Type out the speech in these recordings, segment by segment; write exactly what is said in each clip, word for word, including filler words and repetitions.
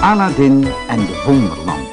Aladdin en de wonderlamp.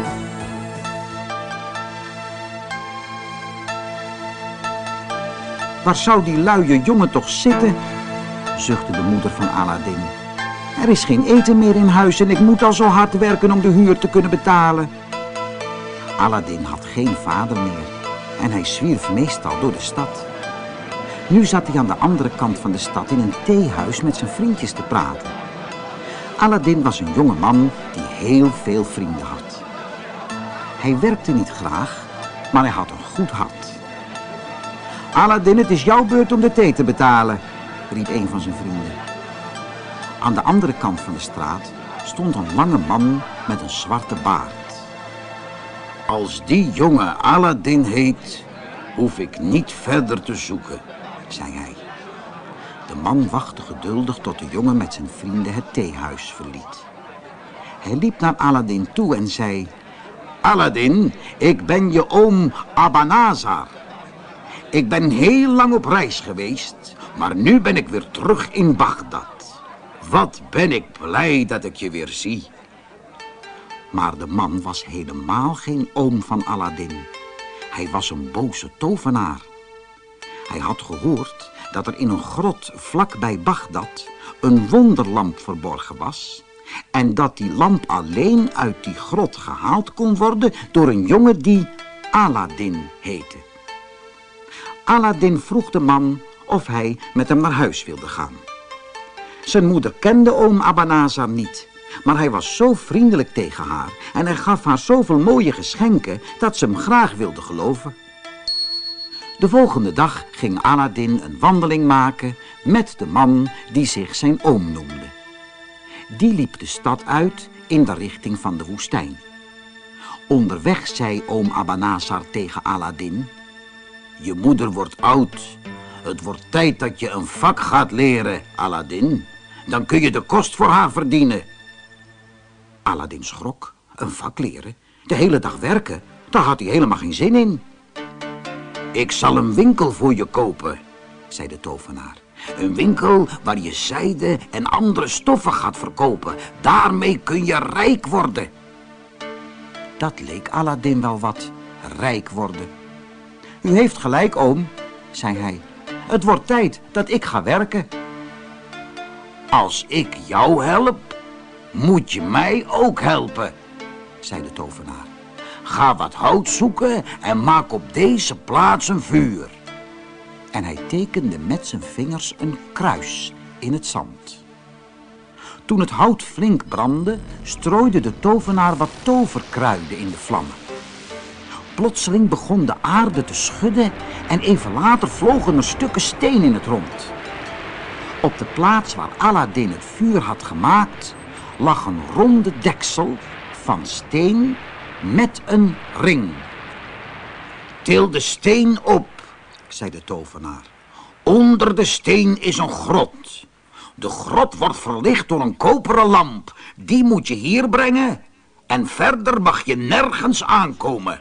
Waar zou die luie jongen toch zitten? Zuchtte de moeder van Aladdin. Er is geen eten meer in huis en ik moet al zo hard werken om de huur te kunnen betalen. Aladdin had geen vader meer en hij zwierf meestal door de stad. Nu zat hij aan de andere kant van de stad in een theehuis met zijn vriendjes te praten. Aladdin was een jonge man die heel veel vrienden had. Hij werkte niet graag, maar hij had een goed hart. Aladdin, het is jouw beurt om de thee te betalen, riep een van zijn vrienden. Aan de andere kant van de straat stond een lange man met een zwarte baard. Als die jongen Aladdin heet, hoef ik niet verder te zoeken, zei hij. De man wachtte geduldig tot de jongen met zijn vrienden het theehuis verliet. Hij liep naar Aladdin toe en zei: Aladdin, ik ben je oom Abanazar. Ik ben heel lang op reis geweest, maar nu ben ik weer terug in Bagdad. Wat ben ik blij dat ik je weer zie. Maar de man was helemaal geen oom van Aladdin. Hij was een boze tovenaar. Hij had gehoord dat er in een grot vlakbij Bagdad een wonderlamp verborgen was en dat die lamp alleen uit die grot gehaald kon worden door een jongen die Aladdin heette. Aladdin vroeg de man of hij met hem naar huis wilde gaan. Zijn moeder kende oom Abanazar niet, maar hij was zo vriendelijk tegen haar en hij gaf haar zoveel mooie geschenken dat ze hem graag wilde geloven. De volgende dag ging Aladdin een wandeling maken met de man die zich zijn oom noemde. Die liep de stad uit in de richting van de woestijn. Onderweg zei oom Abanazar tegen Aladdin: je moeder wordt oud. Het wordt tijd dat je een vak gaat leren, Aladdin. Dan kun je de kost voor haar verdienen. Aladdin schrok. Een vak leren? De hele dag werken? Daar had hij helemaal geen zin in. Ik zal een winkel voor je kopen, zei de tovenaar. Een winkel waar je zijde en andere stoffen gaat verkopen. Daarmee kun je rijk worden. Dat leek Aladdin wel wat, rijk worden. U heeft gelijk, oom, zei hij. Het wordt tijd dat ik ga werken. Als ik jou help, moet je mij ook helpen, zei de tovenaar. Ga wat hout zoeken en maak op deze plaats een vuur. En hij tekende met zijn vingers een kruis in het zand. Toen het hout flink brandde, strooide de tovenaar wat toverkruiden in de vlammen. Plotseling begon de aarde te schudden en even later vlogen er stukken steen in het rond. Op de plaats waar Aladdin het vuur had gemaakt, lag een ronde deksel van steen met een ring. Til de steen op, zei de tovenaar. Onder de steen is een grot. De grot wordt verlicht door een koperen lamp. Die moet je hier brengen en verder mag je nergens aankomen.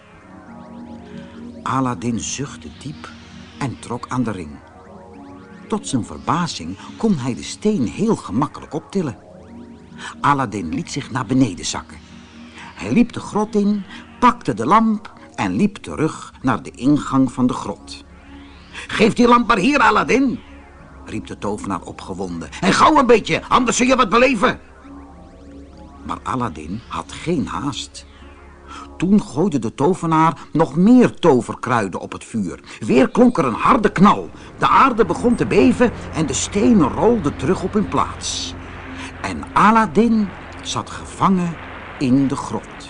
Aladdin zuchtte diep en trok aan de ring. Tot zijn verbazing kon hij de steen heel gemakkelijk optillen. Aladdin liet zich naar beneden zakken. Hij liep de grot in, pakte de lamp en liep terug naar de ingang van de grot. Geef die lamp maar hier, Aladdin, riep de tovenaar opgewonden. En gauw een beetje, anders zul je wat beleven. Maar Aladdin had geen haast. Toen gooide de tovenaar nog meer toverkruiden op het vuur. Weer klonk er een harde knal. De aarde begon te beven en de stenen rolden terug op hun plaats. En Aladdin zat gevangen in de grot.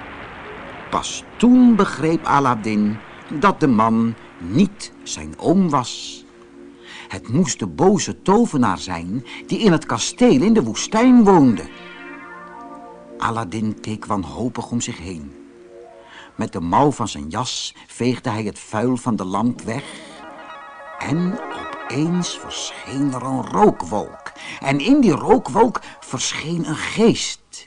Pas toen begreep Aladdin dat de man niet zijn oom was. Het moest de boze tovenaar zijn die in het kasteel in de woestijn woonde. Aladdin keek wanhopig om zich heen. Met de mouw van zijn jas veegde hij het vuil van de lamp weg. En opeens verscheen er een rookwolk. En in die rookwolk verscheen een geest.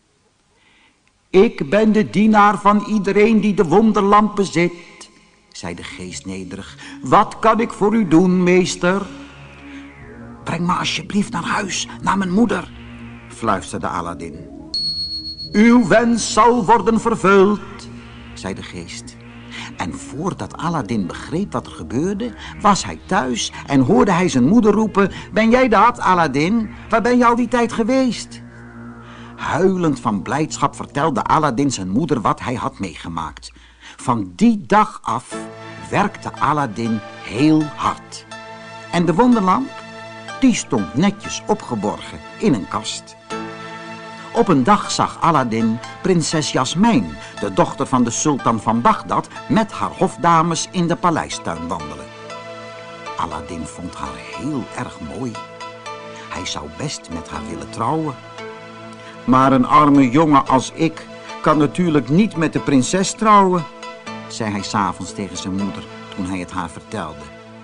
Ik ben de dienaar van iedereen die de wonderlamp bezit, zei de geest nederig. Wat kan ik voor u doen, meester? Breng me alsjeblieft naar huis, naar mijn moeder, fluisterde Aladdin. Uw wens zal worden vervuld, zei de geest. En voordat Aladdin begreep wat er gebeurde, was hij thuis en hoorde hij zijn moeder roepen: ben jij dat, Aladdin? Waar ben je al die tijd geweest? Huilend van blijdschap vertelde Aladdin zijn moeder wat hij had meegemaakt. Van die dag af werkte Aladdin heel hard. En de wonderlamp, die stond netjes opgeborgen in een kast. Op een dag zag Aladdin prinses Jasmijn, de dochter van de sultan van Bagdad, met haar hofdames in de paleistuin wandelen. Aladdin vond haar heel erg mooi. Hij zou best met haar willen trouwen. Maar een arme jongen als ik kan natuurlijk niet met de prinses trouwen, zei hij 's avonds tegen zijn moeder toen hij het haar vertelde.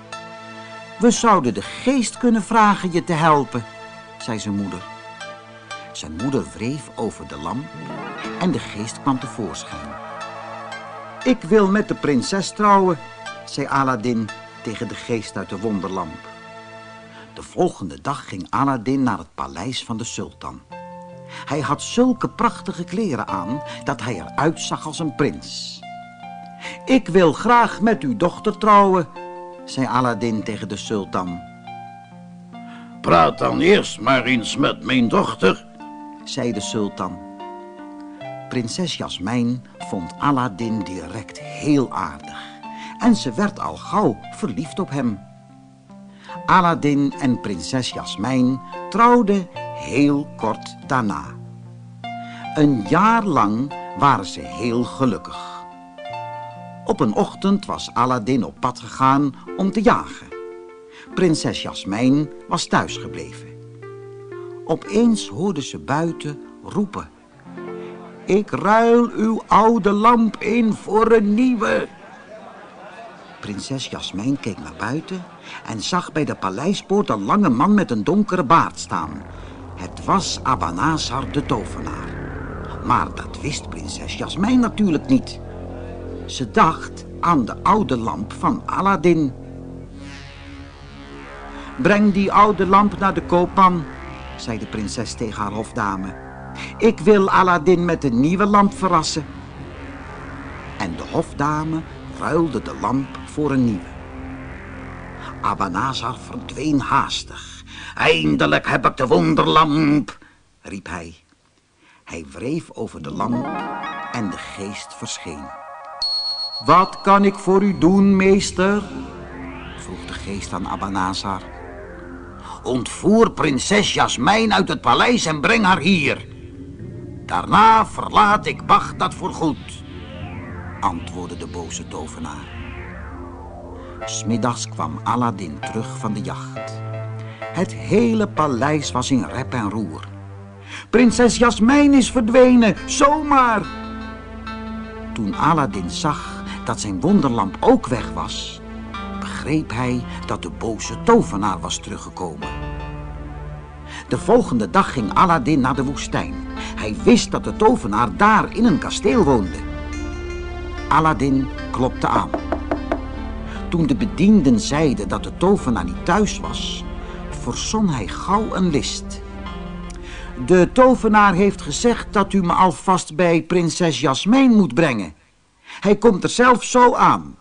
We zouden de geest kunnen vragen je te helpen, zei zijn moeder. Zijn moeder wreef over de lamp en de geest kwam tevoorschijn. Ik wil met de prinses trouwen, zei Aladdin tegen de geest uit de wonderlamp. De volgende dag ging Aladdin naar het paleis van de sultan. Hij had zulke prachtige kleren aan dat hij eruit zag als een prins. Ik wil graag met uw dochter trouwen, zei Aladdin tegen de sultan. Praat dan eerst maar eens met mijn dochter, zei de sultan. Prinses Jasmijn vond Aladdin direct heel aardig en ze werd al gauw verliefd op hem. Aladdin en prinses Jasmijn trouwden heel kort daarna. Een jaar lang waren ze heel gelukkig. Op een ochtend was Aladdin op pad gegaan om te jagen. Prinses Jasmijn was thuisgebleven. Opeens hoorde ze buiten roepen: ik ruil uw oude lamp in voor een nieuwe. Prinses Jasmijn keek naar buiten en zag bij de paleispoort een lange man met een donkere baard staan. Het was Abanazar de tovenaar. Maar dat wist prinses Jasmijn natuurlijk niet. Ze dacht aan de oude lamp van Aladdin. Breng die oude lamp naar de koopman, zei de prinses tegen haar hofdame. Ik wil Aladdin met een nieuwe lamp verrassen. En de hofdame ruilde de lamp voor een nieuwe. Abanazar verdween haastig. Eindelijk heb ik de wonderlamp, riep hij. Hij wreef over de lamp en de geest verscheen. Wat kan ik voor u doen, meester? Vroeg de geest aan Abanazar. Ontvoer prinses Jasmijn uit het paleis en breng haar hier. Daarna verlaat ik Bagdad voorgoed, antwoordde de boze tovenaar. 'S Middags kwam Aladdin terug van de jacht. Het hele paleis was in rep en roer. Prinses Jasmijn is verdwenen, zomaar. Toen Aladdin zag dat zijn wonderlamp ook weg was, begreep hij dat de boze tovenaar was teruggekomen. De volgende dag ging Aladdin naar de woestijn. Hij wist dat de tovenaar daar in een kasteel woonde. Aladdin klopte aan. Toen de bedienden zeiden dat de tovenaar niet thuis was, verzon hij gauw een list. De tovenaar heeft gezegd dat u me alvast bij prinses Jasmijn moet brengen. Hij komt er zelf zo aan.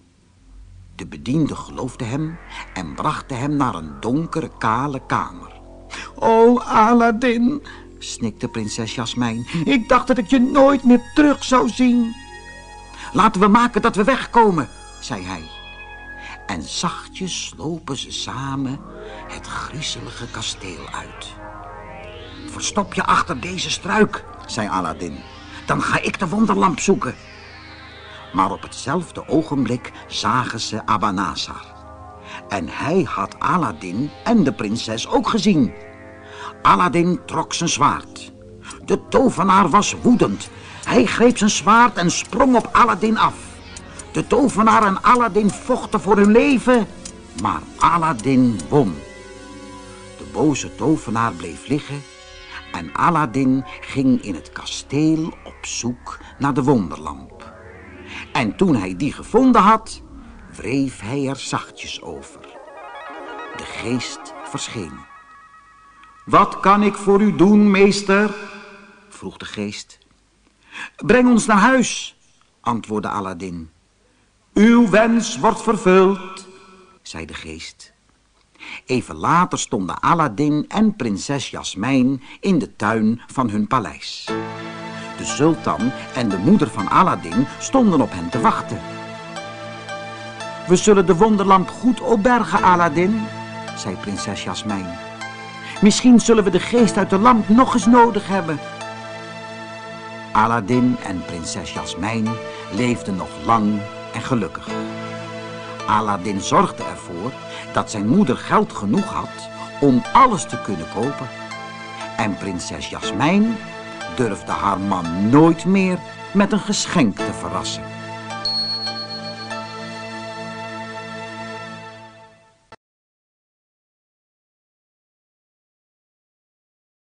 De bediende geloofde hem en bracht hem naar een donkere, kale kamer. O, Aladdin, snikte prinses Jasmijn, ik dacht dat ik je nooit meer terug zou zien. Laten we maken dat we wegkomen, zei hij. En zachtjes slopen ze samen het griezelige kasteel uit. Verstop je achter deze struik, zei Aladdin. Dan ga ik de wonderlamp zoeken. Maar op hetzelfde ogenblik zagen ze Abanazar. En hij had Aladdin en de prinses ook gezien. Aladdin trok zijn zwaard. De tovenaar was woedend. Hij greep zijn zwaard en sprong op Aladdin af. De tovenaar en Aladdin vochten voor hun leven, maar Aladdin won. De boze tovenaar bleef liggen en Aladdin ging in het kasteel op zoek naar de wonderlamp. En toen hij die gevonden had, wreef hij er zachtjes over. De geest verscheen. Wat kan ik voor u doen, meester? vroeg de geest. Breng ons naar huis, antwoordde Aladdin. Uw wens wordt vervuld, zei de geest. Even later stonden Aladdin en prinses Jasmijn in de tuin van hun paleis. De sultan en de moeder van Aladdin stonden op hen te wachten. We zullen de wonderlamp goed opbergen, Aladdin, zei prinses Jasmijn. Misschien zullen we de geest uit de lamp nog eens nodig hebben. Aladdin en prinses Jasmijn leefden nog lang en gelukkig. Aladdin zorgde ervoor dat zijn moeder geld genoeg had om alles te kunnen kopen. En prinses Jasmijn durfde haar man nooit meer met een geschenk te verrassen.